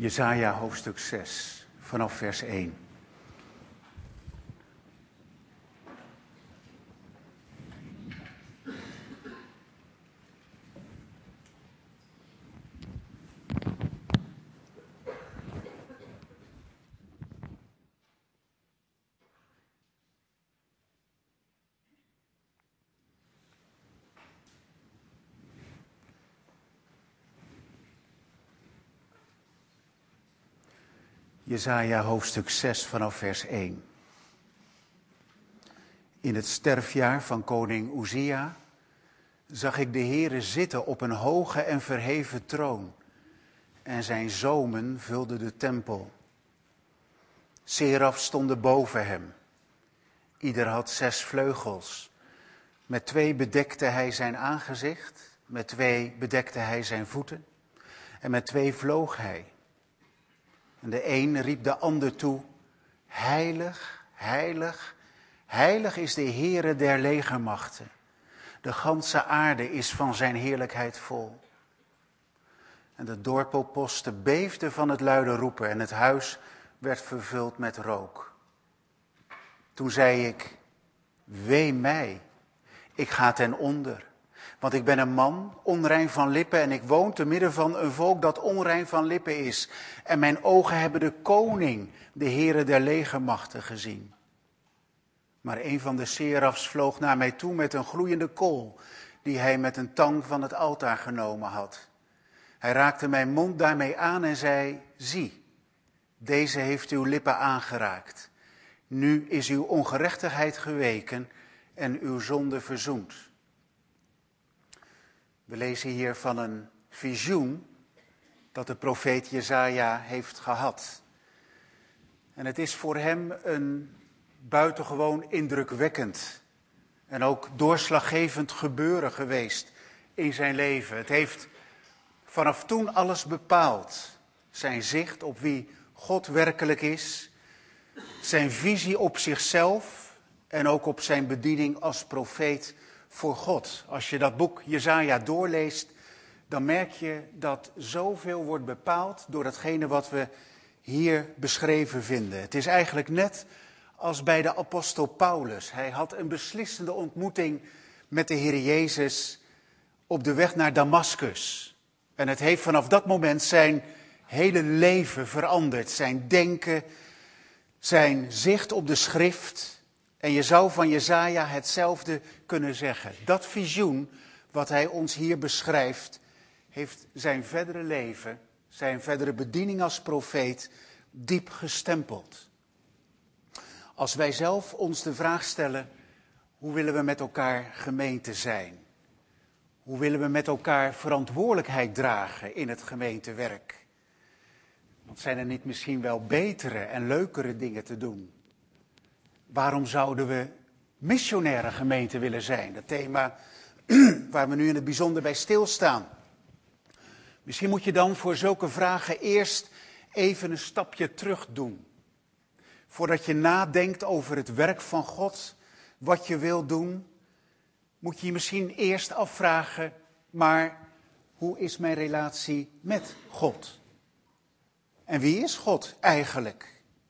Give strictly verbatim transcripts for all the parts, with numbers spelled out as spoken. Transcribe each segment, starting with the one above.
Jesaja hoofdstuk zes, vanaf vers één. Jesaja hoofdstuk zes vanaf vers één. In het sterfjaar van koning Uzia zag ik de Heere zitten op een hoge en verheven troon en zijn zomen vulden de tempel. Seraf stonden boven hem. Ieder had zes vleugels. Met twee bedekte hij zijn aangezicht, met twee bedekte hij zijn voeten en met twee vloog hij. En de een riep de ander toe, heilig, heilig, heilig is de Heere der legermachten. De ganse aarde is van zijn heerlijkheid vol. En de dorpelposten beefden van het luide roepen en het huis werd vervuld met rook. Toen zei ik, wee mij, ik ga ten onder. Want ik ben een man, onrein van lippen, en ik woon te midden van een volk dat onrein van lippen is. En mijn ogen hebben de koning, de Heere der legermachten, gezien. Maar een van de serafs vloog naar mij toe met een gloeiende kool, die hij met een tang van het altaar genomen had. Hij raakte mijn mond daarmee aan en zei, zie, deze heeft uw lippen aangeraakt. Nu is uw ongerechtigheid geweken en uw zonde verzoend. We lezen hier van een visioen dat de profeet Jesaja heeft gehad. En het is voor hem een buitengewoon indrukwekkend en ook doorslaggevend gebeuren geweest in zijn leven. Het heeft vanaf toen alles bepaald. Zijn zicht op wie God werkelijk is, zijn visie op zichzelf en ook op zijn bediening als profeet voor God. Als je dat boek Jesaja doorleest, dan merk je dat zoveel wordt bepaald door datgene wat we hier beschreven vinden. Het is eigenlijk net als bij de apostel Paulus. Hij had een beslissende ontmoeting met de Heer Jezus op de weg naar Damaskus. En het heeft vanaf dat moment zijn hele leven veranderd. Zijn denken, zijn zicht op de schrift. En je zou van Jesaja hetzelfde kunnen zeggen. Dat visioen wat hij ons hier beschrijft, heeft zijn verdere leven, zijn verdere bediening als profeet diep gestempeld. Als wij zelf ons de vraag stellen, hoe willen we met elkaar gemeente zijn? Hoe willen we met elkaar verantwoordelijkheid dragen in het gemeentewerk? Want zijn er niet misschien wel betere en leukere dingen te doen? Waarom zouden we missionaire gemeente willen zijn? Dat thema waar we nu in het bijzonder bij stilstaan. Misschien moet je dan voor zulke vragen eerst even een stapje terug doen. Voordat je nadenkt over het werk van God, wat je wil doen, moet je je misschien eerst afvragen, maar hoe is mijn relatie met God? En wie is God eigenlijk?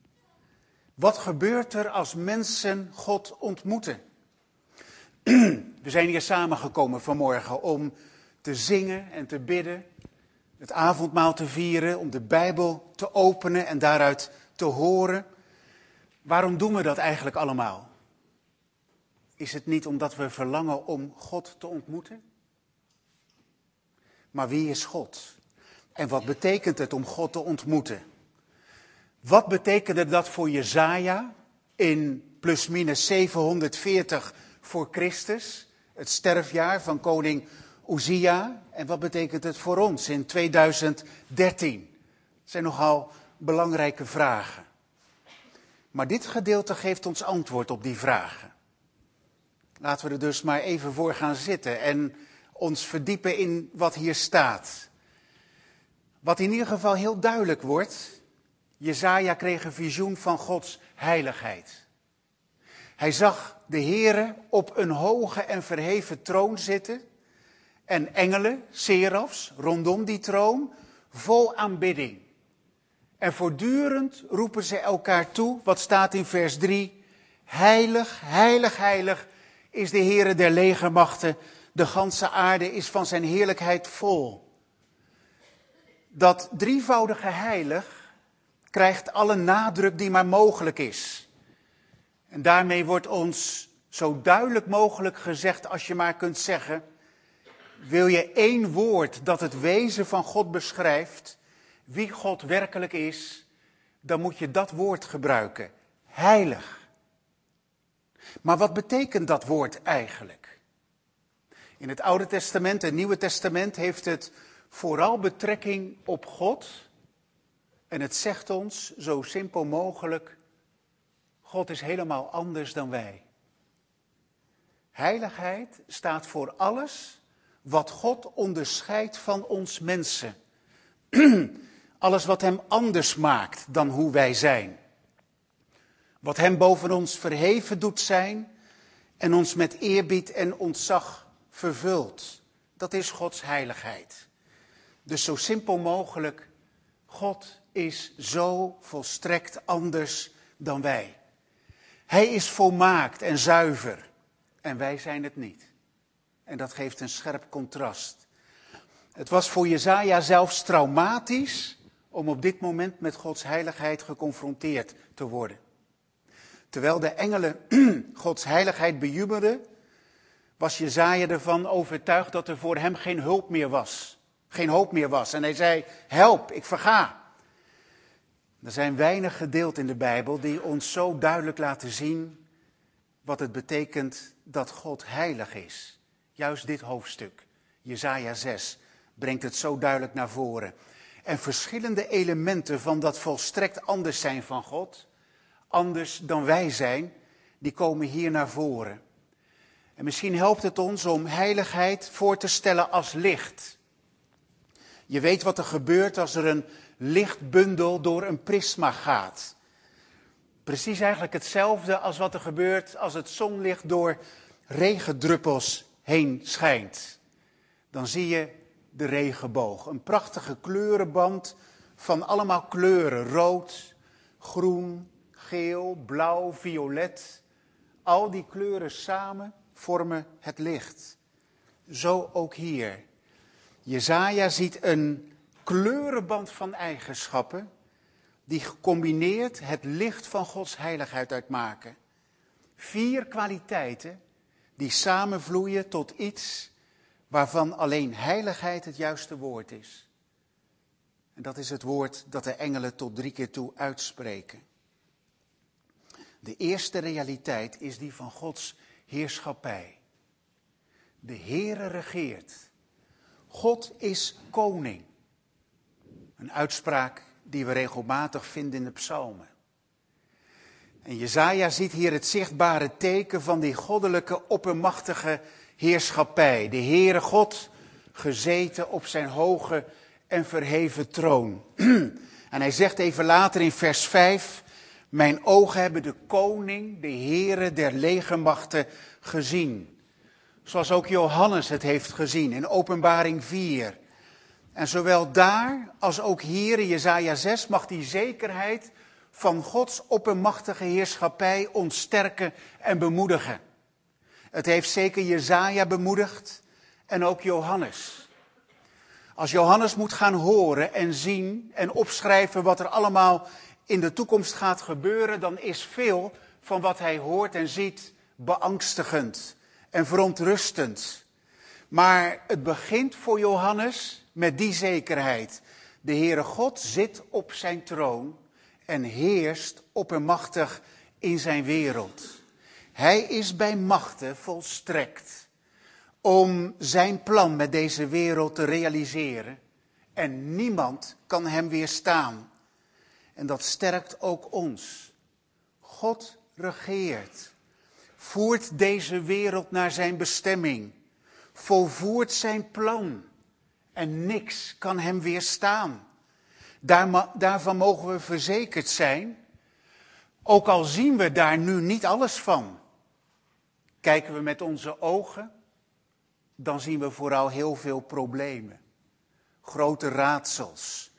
Wat gebeurt er als mensen God ontmoeten? We zijn hier samengekomen vanmorgen om te zingen en te bidden, het avondmaal te vieren, om de Bijbel te openen en daaruit te horen. Waarom doen we dat eigenlijk allemaal? Is het niet omdat we verlangen om God te ontmoeten? Maar wie is God? En wat betekent het om God te ontmoeten? Wat betekende dat voor Jesaja in plusminus zevenhonderdveertig voor Christus, het sterfjaar van koning Uzia? En wat betekent het voor ons in tweeduizend dertien? Dat zijn nogal belangrijke vragen. Maar dit gedeelte geeft ons antwoord op die vragen. Laten we er dus maar even voor gaan zitten en ons verdiepen in wat hier staat. Wat in ieder geval heel duidelijk wordt, Jesaja kreeg een visioen van Gods heiligheid. Hij zag de Heere op een hoge en verheven troon zitten en engelen, serafs, rondom die troon, vol aanbidding. En voortdurend roepen ze elkaar toe, wat staat in vers drie, heilig, heilig, heilig is de Heere der legermachten, de ganse aarde is van zijn heerlijkheid vol. Dat drievoudige heilig krijgt alle nadruk die maar mogelijk is. En daarmee wordt ons zo duidelijk mogelijk gezegd als je maar kunt zeggen, wil je één woord dat het wezen van God beschrijft, wie God werkelijk is, dan moet je dat woord gebruiken. Heilig. Maar wat betekent dat woord eigenlijk? In het Oude Testament en Nieuwe Testament heeft het vooral betrekking op God. En het zegt ons zo simpel mogelijk, God is helemaal anders dan wij. Heiligheid staat voor alles wat God onderscheidt van ons mensen. Alles wat hem anders maakt dan hoe wij zijn. Wat hem boven ons verheven doet zijn en ons met eerbied en ontzag vervult. Dat is Gods heiligheid. Dus zo simpel mogelijk, God is zo volstrekt anders dan wij. Hij is volmaakt en zuiver en wij zijn het niet. En dat geeft een scherp contrast. Het was voor Jesaja zelfs traumatisch om op dit moment met Gods heiligheid geconfronteerd te worden. Terwijl de engelen Gods heiligheid bejubelden, was Jesaja ervan overtuigd dat er voor hem geen hulp meer was. Geen hoop meer was. En hij zei, help, ik verga. Er zijn weinig gedeelten in de Bijbel die ons zo duidelijk laten zien wat het betekent dat God heilig is. Juist dit hoofdstuk, Jesaja zes, brengt het zo duidelijk naar voren. En verschillende elementen van dat volstrekt anders zijn van God, anders dan wij zijn, die komen hier naar voren. En misschien helpt het ons om heiligheid voor te stellen als licht. Je weet wat er gebeurt als er een lichtbundel door een prisma gaat. Precies eigenlijk hetzelfde als wat er gebeurt als het zonlicht door regendruppels heen schijnt. Dan zie je de regenboog. Een prachtige kleurenband van allemaal kleuren. Rood, groen, geel, blauw, violet. Al die kleuren samen vormen het licht. Zo ook hier. Jesaja ziet een kleurenband van eigenschappen die gecombineerd het licht van Gods heiligheid uitmaken. Vier kwaliteiten die samenvloeien tot iets waarvan alleen heiligheid het juiste woord is. En dat is het woord dat de engelen tot drie keer toe uitspreken. De eerste realiteit is die van Gods heerschappij. De Heere regeert. God is koning. Een uitspraak die we regelmatig vinden in de psalmen. En Jesaja ziet hier het zichtbare teken van die goddelijke oppermachtige heerschappij. De Heere God gezeten op zijn hoge en verheven troon. En hij zegt even later in vers vijf, mijn ogen hebben de koning, de Heere der legermachten gezien. Zoals ook Johannes het heeft gezien in Openbaring vier. En zowel daar als ook hier in Jesaja zes mag die zekerheid van Gods oppermachtige heerschappij ons sterken en bemoedigen. Het heeft zeker Jesaja bemoedigd en ook Johannes. Als Johannes moet gaan horen en zien en opschrijven wat er allemaal in de toekomst gaat gebeuren, dan is veel van wat hij hoort en ziet beangstigend en verontrustend. Maar het begint voor Johannes met die zekerheid. De Heere God zit op zijn troon en heerst oppermachtig in zijn wereld. Hij is bij machte volstrekt om zijn plan met deze wereld te realiseren. En niemand kan hem weerstaan. En dat sterkt ook ons. God regeert, voert deze wereld naar zijn bestemming, volvoert zijn plan. En niks kan hem weerstaan. Daar, daarvan mogen we verzekerd zijn, ook al zien we daar nu niet alles van. Kijken we met onze ogen, dan zien we vooral heel veel problemen, grote raadsels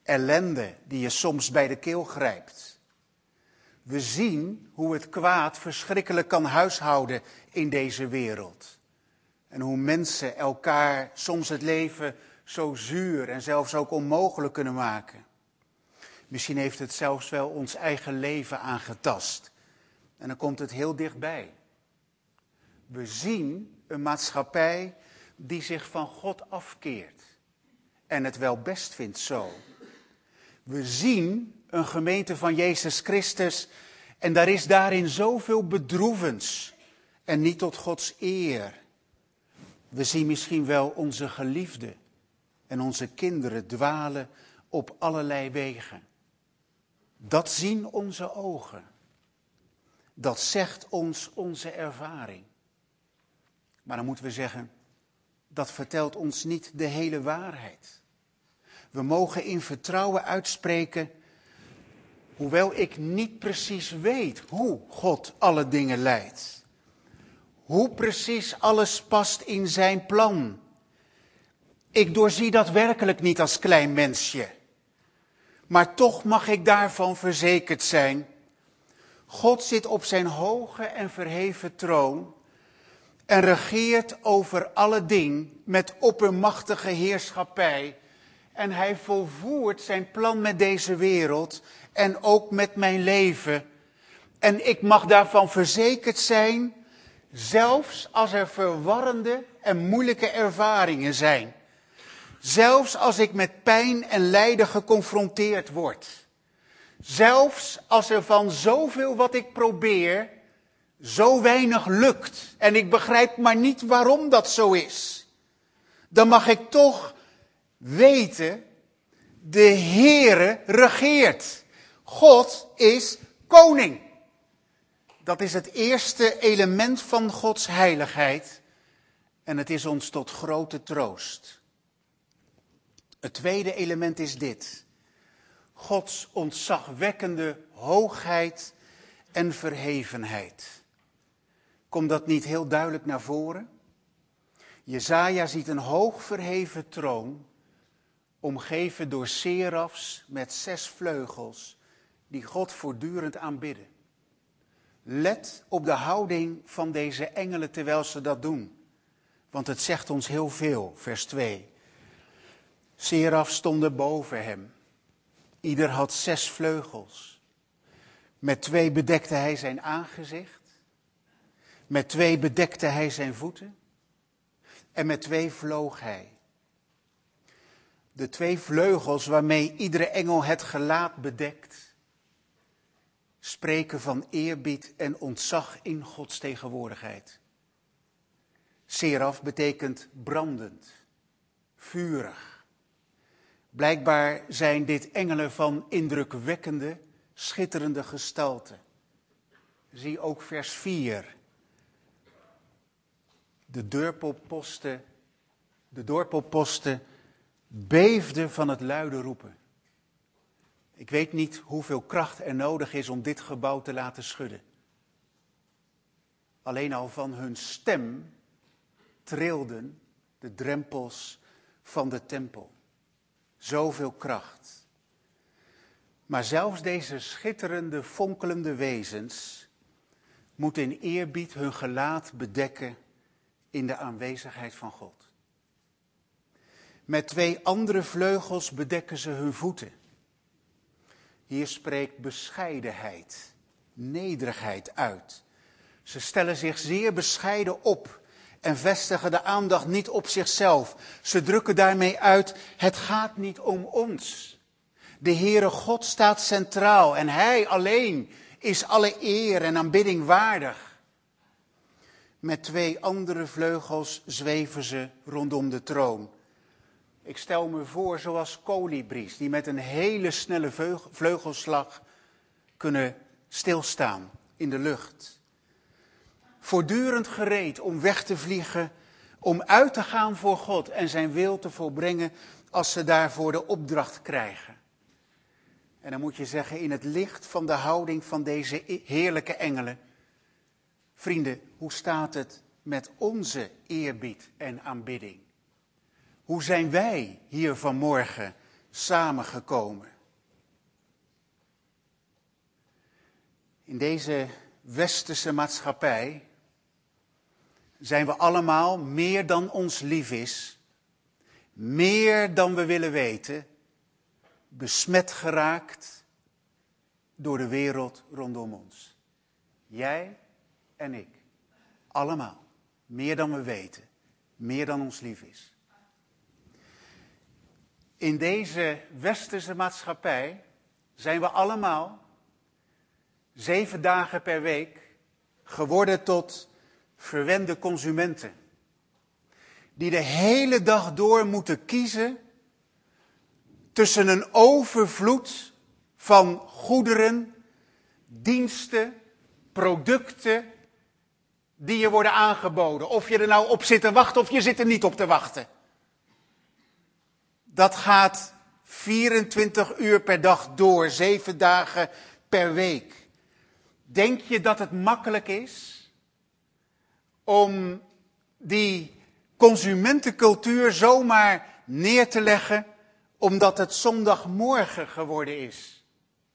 ellende die je soms bij de keel grijpt. We zien hoe het kwaad verschrikkelijk kan huishouden in deze wereld. En hoe mensen elkaar soms het leven zo zuur en zelfs ook onmogelijk kunnen maken. Misschien heeft het zelfs wel ons eigen leven aangetast. En dan komt het heel dichtbij. We zien een maatschappij die zich van God afkeert. En het wel best vindt zo. We zien een gemeente van Jezus Christus. En daar is daarin zoveel bedroevends. En niet tot Gods eer. We zien misschien wel onze geliefden en onze kinderen dwalen op allerlei wegen. Dat zien onze ogen. Dat zegt ons onze ervaring. Maar dan moeten we zeggen, dat vertelt ons niet de hele waarheid. We mogen in vertrouwen uitspreken, hoewel ik niet precies weet hoe God alle dingen leidt. Hoe precies alles past in zijn plan. Ik doorzie dat werkelijk niet als klein mensje. Maar toch mag ik daarvan verzekerd zijn. God zit op zijn hoge en verheven troon en regeert over alle dingen met oppermachtige heerschappij. En hij volvoert zijn plan met deze wereld en ook met mijn leven. En ik mag daarvan verzekerd zijn, zelfs als er verwarrende en moeilijke ervaringen zijn. Zelfs als ik met pijn en lijden geconfronteerd word. Zelfs als er van zoveel wat ik probeer, zo weinig lukt. En ik begrijp maar niet waarom dat zo is. Dan mag ik toch weten, de Heere regeert. God is koning. Dat is het eerste element van Gods heiligheid. En het is ons tot grote troost. Het tweede element is dit. Gods ontzagwekkende hoogheid en verhevenheid. Komt dat niet heel duidelijk naar voren? Jesaja ziet een hoog verheven troon, omgeven door serafs met zes vleugels, die God voortdurend aanbidden. Let op de houding van deze engelen terwijl ze dat doen. Want het zegt ons heel veel, vers twee. Serafs stonden boven hem. Ieder had zes vleugels. Met twee bedekte hij zijn aangezicht. Met twee bedekte hij zijn voeten. En met twee vloog hij. De twee vleugels waarmee iedere engel het gelaat bedekt, spreken van eerbied en ontzag in Gods tegenwoordigheid. Seraf betekent brandend, vurig. Blijkbaar zijn dit engelen van indrukwekkende, schitterende gestalte. Zie ook vers vier. De deurposten, de doorposten beefden van het luide roepen. Ik weet niet hoeveel kracht er nodig is om dit gebouw te laten schudden. Alleen al van hun stem trilden de drempels van de tempel. Zoveel kracht. Maar zelfs deze schitterende, fonkelende wezens moeten in eerbied hun gelaat bedekken in de aanwezigheid van God. Met twee andere vleugels bedekken ze hun voeten. Hier spreekt bescheidenheid, nederigheid uit. Ze stellen zich zeer bescheiden op en vestigen de aandacht niet op zichzelf. Ze drukken daarmee uit, het gaat niet om ons. De Heere God staat centraal en Hij alleen is alle eer en aanbidding waardig. Met twee andere vleugels zweven ze rondom de troon. Ik stel me voor zoals kolibries die met een hele snelle vleugelslag kunnen stilstaan in de lucht. Voortdurend gereed om weg te vliegen, om uit te gaan voor God en zijn wil te volbrengen als ze daarvoor de opdracht krijgen. En dan moet je zeggen, in het licht van de houding van deze heerlijke engelen, vrienden, hoe staat het met onze eerbied en aanbidding? Hoe zijn wij hier vanmorgen samengekomen. In deze westerse maatschappij zijn we allemaal meer dan ons lief is, meer dan we willen weten, besmet geraakt door de wereld rondom ons. Jij en ik, allemaal, meer dan we weten, meer dan ons lief is. In deze westerse maatschappij zijn we allemaal zeven dagen per week geworden tot verwende consumenten. Die de hele dag door moeten kiezen tussen een overvloed van goederen, diensten, producten die je worden aangeboden. Of je er nou op zit te wachten of je zit er niet op te wachten. Dat gaat vierentwintig uur per dag door, zeven dagen per week. Denk je dat het makkelijk is om die consumentencultuur zomaar neer te leggen omdat het zondagmorgen geworden is?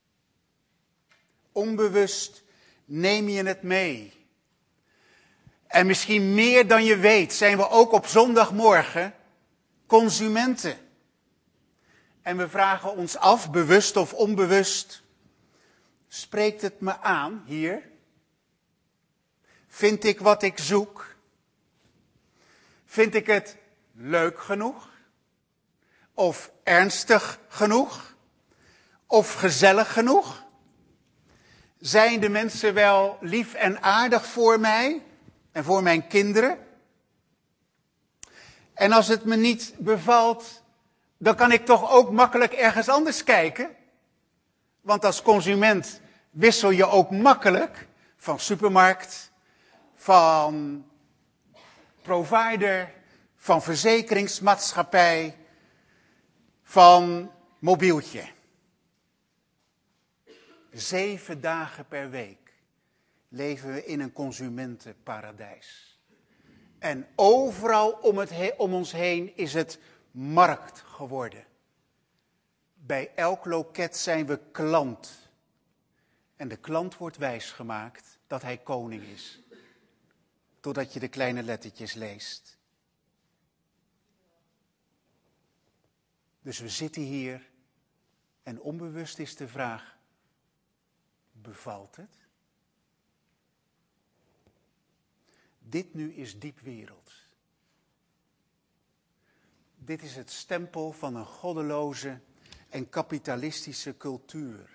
Onbewust neem je het mee. En misschien meer dan je weet zijn we ook op zondagmorgen consumenten. En we vragen ons af, bewust of onbewust, spreekt het me aan hier? Vind ik wat ik zoek? Vind ik het leuk genoeg? Of ernstig genoeg? Of gezellig genoeg? Zijn de mensen wel lief en aardig voor mij en voor mijn kinderen? En als het me niet bevalt, dan kan ik toch ook makkelijk ergens anders kijken? Want als consument wissel je ook makkelijk van supermarkt, van provider, van verzekeringsmaatschappij, van mobieltje. Zeven dagen per week leven we in een consumentenparadijs. En overal om, het he- om ons heen is het markt geworden. Bij elk loket zijn we klant. En de klant wordt wijsgemaakt dat hij koning is. Totdat je de kleine lettertjes leest. Dus we zitten hier en onbewust is de vraag, bevalt het? Dit nu is diep wereld. Dit is het stempel van een goddeloze en kapitalistische cultuur.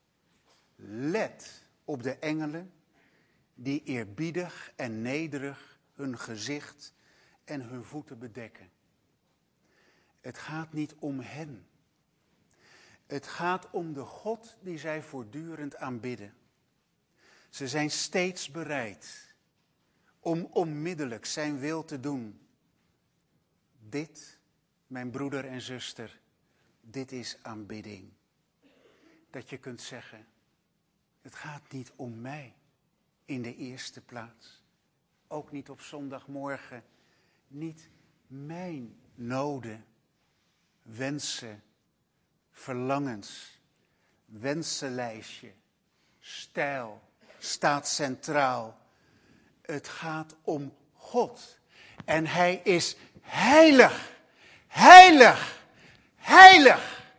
Let op de engelen die eerbiedig en nederig hun gezicht en hun voeten bedekken. Het gaat niet om hen. Het gaat om de God die zij voortdurend aanbidden. Ze zijn steeds bereid om onmiddellijk zijn wil te doen. Dit, mijn broeder en zuster, dit is aanbidding. Dat je kunt zeggen, het gaat niet om mij in de eerste plaats. Ook niet op zondagmorgen. Niet mijn noden, wensen, verlangens, wensenlijstje, stijl staat centraal. Het gaat om God. En hij is heilig, heilig, heilig.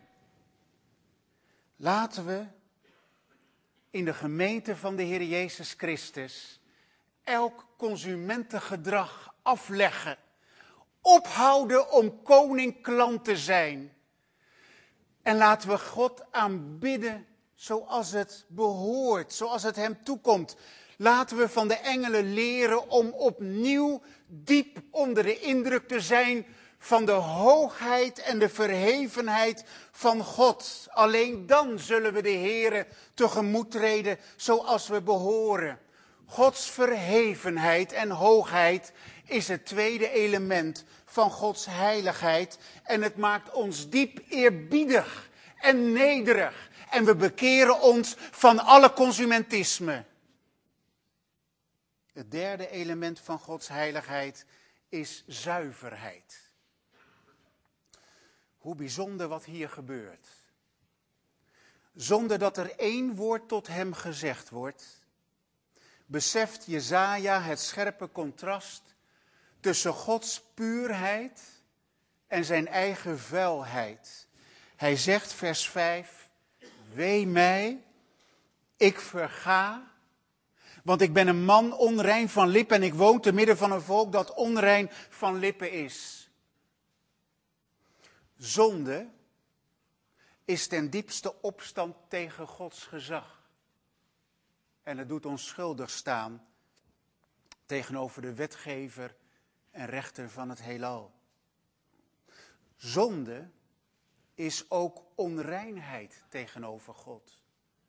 Laten we in de gemeente van de Heer Jezus Christus elk consumentengedrag afleggen. Ophouden om koning-klant te zijn. En laten we God aanbidden zoals het behoort, zoals het hem toekomt. Laten we van de engelen leren om opnieuw diep onder de indruk te zijn van de hoogheid en de verhevenheid van God. Alleen dan zullen we de Heere tegemoet treden zoals we behoren. Gods verhevenheid en hoogheid is het tweede element van Gods heiligheid. En het maakt ons diep eerbiedig en nederig. En we bekeren ons van alle consumentisme. Het derde element van Gods heiligheid is zuiverheid. Hoe bijzonder wat hier gebeurt. Zonder dat er één woord tot hem gezegd wordt, beseft Jesaja het scherpe contrast tussen Gods puurheid en zijn eigen vuilheid. Hij zegt, vers vijf, wee mij, ik verga, want ik ben een man onrein van lippen en ik woon te midden van een volk dat onrein van lippen is. Zonde is ten diepste opstand tegen Gods gezag. En het doet ons schuldig staan tegenover de wetgever en rechter van het heelal. Zonde is ook onreinheid tegenover God,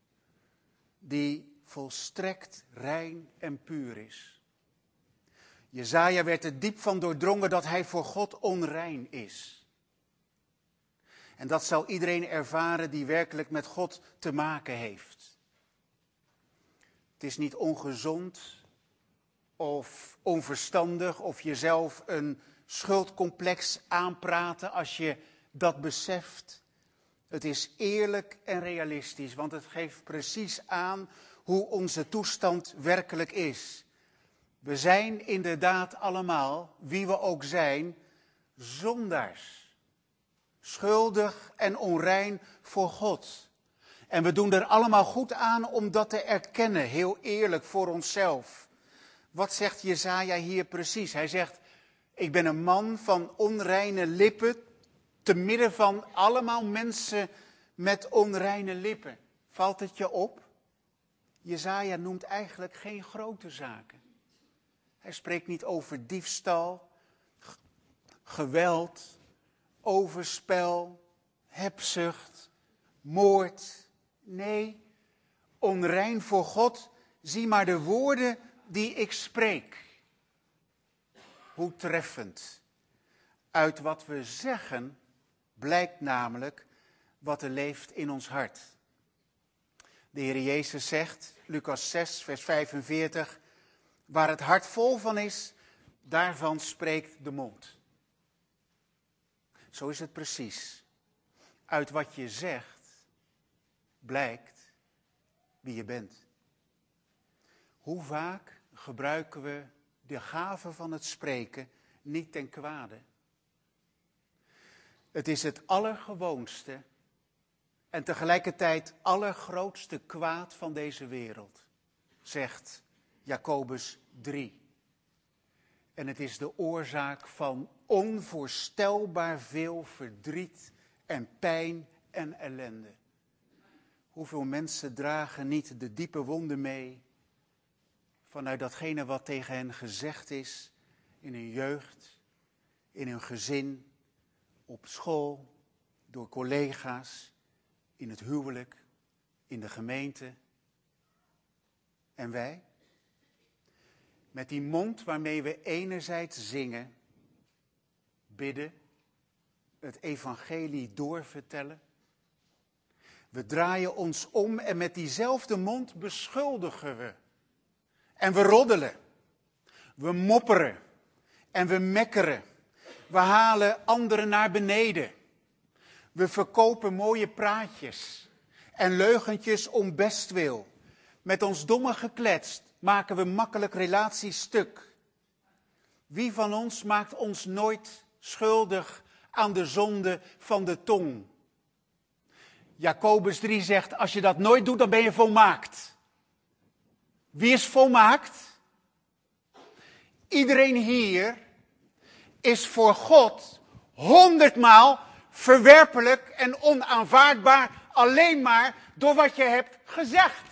die volstrekt rein en puur is. Jesaja werd er diep van doordrongen dat hij voor God onrein is. En dat zal iedereen ervaren die werkelijk met God te maken heeft. Het is niet ongezond of onverstandig of jezelf een schuldcomplex aanpraten als je dat beseft. Het is eerlijk en realistisch, want het geeft precies aan hoe onze toestand werkelijk is. We zijn inderdaad allemaal, wie we ook zijn, zondaars. Schuldig en onrein voor God. En we doen er allemaal goed aan om dat te erkennen, heel eerlijk voor onszelf. Wat zegt Jesaja hier precies? Hij zegt, ik ben een man van onreine lippen, te midden van allemaal mensen met onreine lippen. Valt het je op? Jesaja noemt eigenlijk geen grote zaken. Hij spreekt niet over diefstal, geweld, overspel, hebzucht, moord. Nee, onrein voor God, zie maar de woorden die ik spreek. Hoe treffend. Uit wat we zeggen blijkt namelijk wat er leeft in ons hart. De Heer Jezus zegt, Lucas zes, vers vijfenveertig, waar het hart vol van is, daarvan spreekt de mond. Zo is het precies. Uit wat je zegt, blijkt wie je bent. Hoe vaak gebruiken we de gave van het spreken niet ten kwade? Het is het allergewoonste en tegelijkertijd allergrootste kwaad van deze wereld, zegt Jacobus drie. En het is de oorzaak van onvoorstelbaar veel verdriet en pijn en ellende. Hoeveel mensen dragen niet de diepe wonden mee vanuit datgene wat tegen hen gezegd is in hun jeugd, in hun gezin, op school, door collega's, in het huwelijk, in de gemeente. En wij? Met die mond waarmee we enerzijds zingen, bidden, het evangelie doorvertellen. We draaien ons om en met diezelfde mond beschuldigen we. En we roddelen. We mopperen. En we mekkeren. We halen anderen naar beneden. We verkopen mooie praatjes en leugentjes om bestwil. Met ons domme gekletst maken we makkelijk relaties stuk. Wie van ons maakt ons nooit schuldig aan de zonde van de tong? Jacobus drie zegt, als je dat nooit doet, dan ben je volmaakt. Wie is volmaakt? Iedereen hier is voor God honderdmaal verwerpelijk en onaanvaardbaar, alleen maar door wat je hebt gezegd.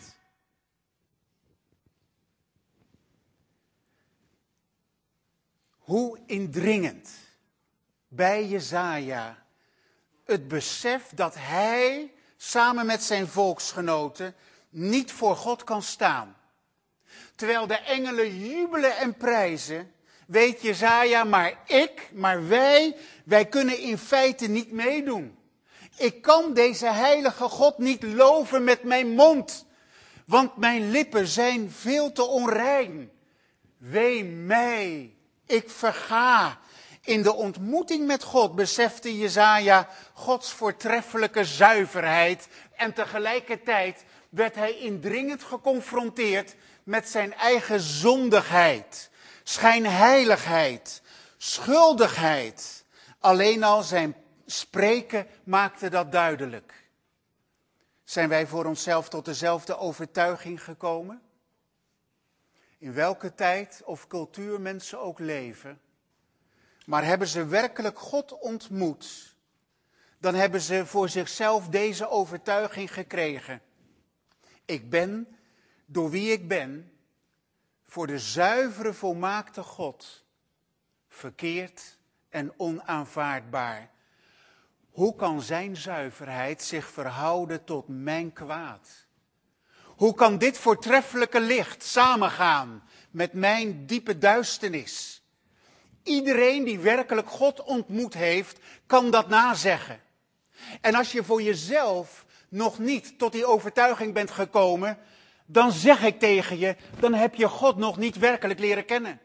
Hoe indringend bij Jesaja het besef dat hij samen met zijn volksgenoten niet voor God kan staan. Terwijl de engelen jubelen en prijzen, weet Jesaja, maar ik, maar wij, wij kunnen in feite niet meedoen. Ik kan deze heilige God niet loven met mijn mond, want mijn lippen zijn veel te onrein. Wee mij, ik verga, In de ontmoeting met God besefte Jesaja Gods voortreffelijke zuiverheid en tegelijkertijd werd hij indringend geconfronteerd met zijn eigen zondigheid, schijnheiligheid, schuldigheid. Alleen al zijn spreken maakte dat duidelijk. Zijn wij voor onszelf tot dezelfde overtuiging gekomen? In welke tijd of cultuur mensen ook leven, maar hebben ze werkelijk God ontmoet, dan hebben ze voor zichzelf deze overtuiging gekregen. Ik ben, door wie ik ben, voor de zuivere, volmaakte God, verkeerd en onaanvaardbaar. Hoe kan zijn zuiverheid zich verhouden tot mijn kwaad? Hoe kan dit voortreffelijke licht samengaan met mijn diepe duisternis? Iedereen die werkelijk God ontmoet heeft, kan dat nazeggen. En als je voor jezelf nog niet tot die overtuiging bent gekomen, dan zeg ik tegen je, dan heb je God nog niet werkelijk leren kennen.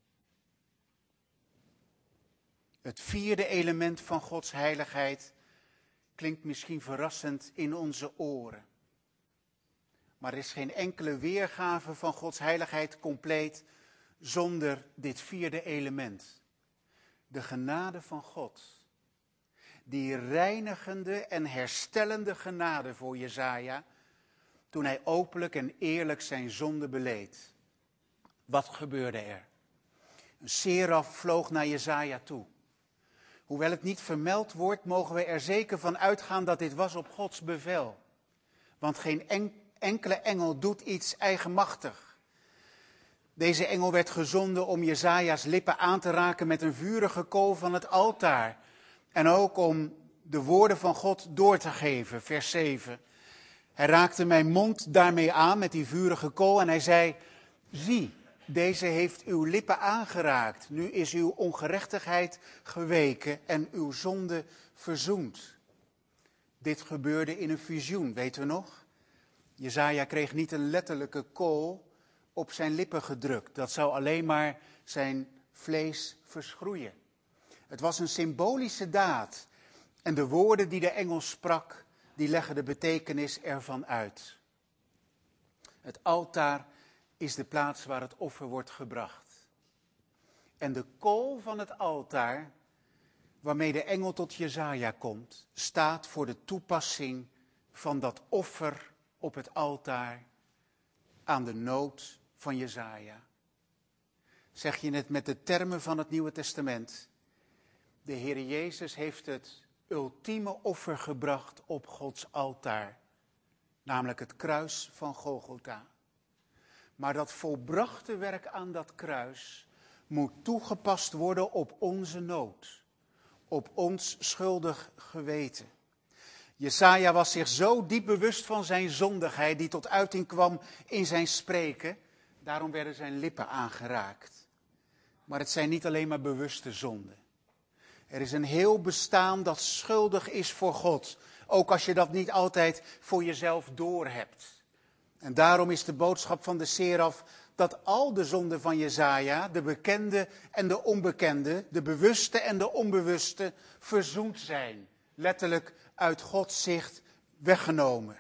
Het vierde element van Gods heiligheid klinkt misschien verrassend in onze oren. Maar er is geen enkele weergave van Gods heiligheid compleet zonder dit vierde element. De genade van God. Die reinigende en herstellende genade voor Jesaja, toen hij openlijk en eerlijk zijn zonde beleed. Wat gebeurde er? Een seraf vloog naar Jesaja toe. Hoewel het niet vermeld wordt, mogen we er zeker van uitgaan dat dit was op Gods bevel. Want geen enkele engel doet iets eigenmachtig. Deze engel werd gezonden om Jesaja's lippen aan te raken met een vurige kool van het altaar. En ook om de woorden van God door te geven, vers zeven. Hij raakte mijn mond daarmee aan met die vurige kool en hij zei, zie, deze heeft uw lippen aangeraakt. Nu is uw ongerechtigheid geweken en uw zonde verzoend. Dit gebeurde in een visioen, weten we nog? Jesaja kreeg niet een letterlijke kool op zijn lippen gedrukt. Dat zou alleen maar zijn vlees verschroeien. Het was een symbolische daad. En de woorden die de engel sprak, die leggen de betekenis ervan uit. Het altaar is de plaats waar het offer wordt gebracht. En de kool van het altaar, waarmee de engel tot Jesaja komt, staat voor de toepassing van dat offer op het altaar aan de nood van Jesaja. Zeg je het met de termen van het Nieuwe Testament? De Heer Jezus heeft het ultieme offer gebracht op Gods altaar, namelijk het kruis van Golgotha. Maar dat volbrachte werk aan dat kruis moet toegepast worden op onze nood, op ons schuldig geweten. Jesaja was zich zo diep bewust van zijn zondigheid die tot uiting kwam in zijn spreken, daarom werden zijn lippen aangeraakt. Maar het zijn niet alleen maar bewuste zonden. Er is een heel bestaan dat schuldig is voor God, ook als je dat niet altijd voor jezelf doorhebt. En daarom is de boodschap van de seraf dat al de zonden van Jesaja, de bekende en de onbekende, de bewuste en de onbewuste, verzoend zijn. Letterlijk uit Gods zicht weggenomen.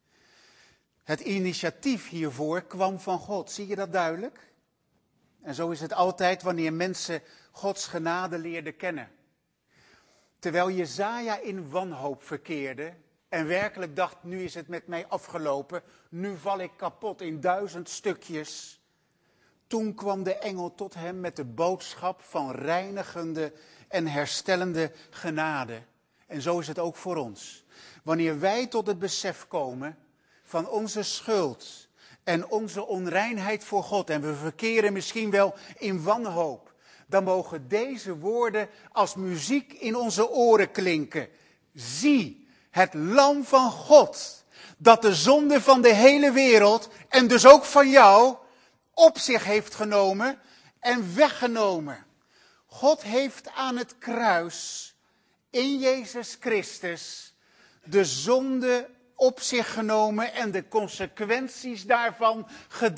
Het initiatief hiervoor kwam van God. Zie je dat duidelijk? En zo is het altijd wanneer mensen Gods genade leerden kennen. Terwijl Jesaja in wanhoop verkeerde en werkelijk dacht, nu is het met mij afgelopen, nu val ik kapot in duizend stukjes. Toen kwam de engel tot hem met de boodschap van reinigende en herstellende genade. En zo is het ook voor ons. Wanneer wij tot het besef komen van onze schuld en onze onreinheid voor God, en we verkeren misschien wel in wanhoop, dan mogen deze woorden als muziek in onze oren klinken. Zie, het lam van God, dat de zonde van de hele wereld, en dus ook van jou, op zich heeft genomen en weggenomen. God heeft aan het kruis, in Jezus Christus, de zonde op zich genomen en de consequenties daarvan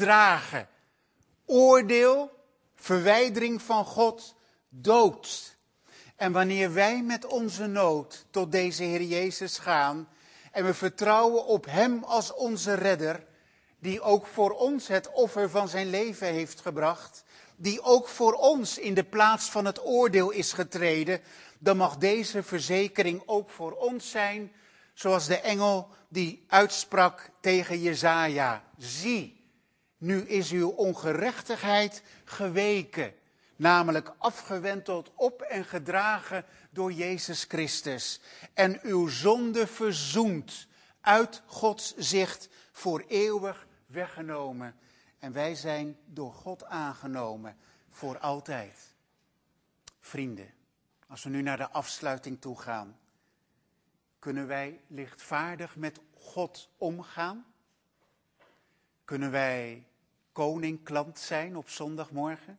gedragen. Oordeel, verwijdering van God, dood. En wanneer wij met onze nood tot deze Heer Jezus gaan en we vertrouwen op Hem als onze redder, die ook voor ons het offer van zijn leven heeft gebracht, die ook voor ons in de plaats van het oordeel is getreden, dan mag deze verzekering ook voor ons zijn, zoals de engel die uitsprak tegen Jesaja. Zie, nu is uw ongerechtigheid geweken, namelijk afgewenteld op en gedragen door Jezus Christus. En uw zonde verzoend, uit Gods zicht voor eeuwig weggenomen. En wij zijn door God aangenomen voor altijd. Vrienden, als we nu naar de afsluiting toe gaan, kunnen wij lichtvaardig met God omgaan? Kunnen wij koning-klant zijn op zondagmorgen?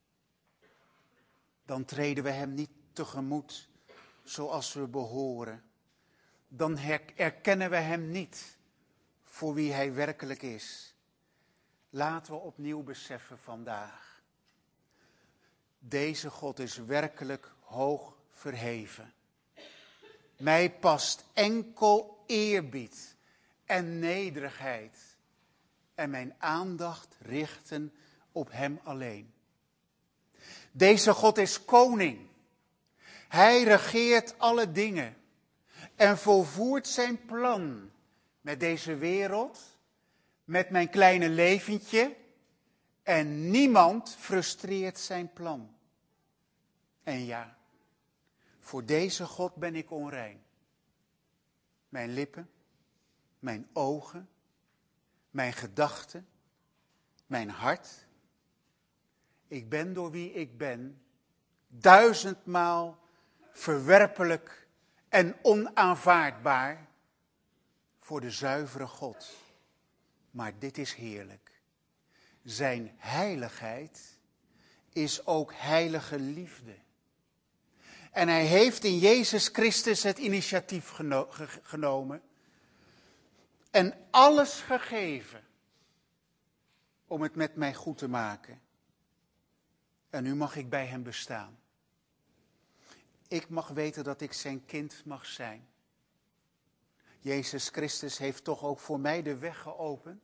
Dan treden we hem niet tegemoet zoals we behoren. Dan erkennen we hem niet voor wie hij werkelijk is. Laten we opnieuw beseffen vandaag. Deze God is werkelijk hoog verheven. Mij past enkel eerbied en nederigheid en mijn aandacht richten op hem alleen. Deze God is koning. Hij regeert alle dingen en volvoert zijn plan met deze wereld, met mijn kleine leventje, en niemand frustreert zijn plan. En ja, voor deze God ben ik onrein. Mijn lippen, mijn ogen, mijn gedachten, mijn hart. Ik ben door wie ik ben duizendmaal verwerpelijk en onaanvaardbaar voor de zuivere God. Maar dit is heerlijk. Zijn heiligheid is ook heilige liefde. En hij heeft in Jezus Christus het initiatief geno- ge- genomen en alles gegeven om het met mij goed te maken. En nu mag ik bij hem bestaan. Ik mag weten dat ik zijn kind mag zijn. Jezus Christus heeft toch ook voor mij de weg geopend.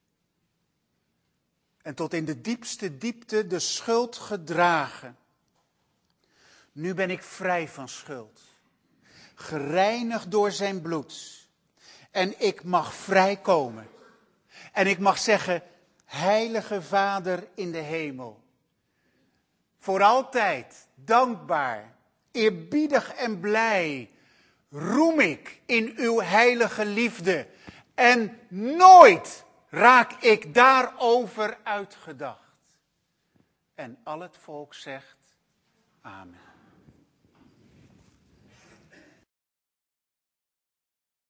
En tot in de diepste diepte de schuld gedragen. Nu ben ik vrij van schuld. Gereinigd door zijn bloed. En ik mag vrijkomen. En ik mag zeggen, Heilige Vader in de hemel. Voor altijd dankbaar, eerbiedig en blij roem ik in uw heilige liefde. En nooit raak ik daarover uitgedacht. En al het volk zegt, amen.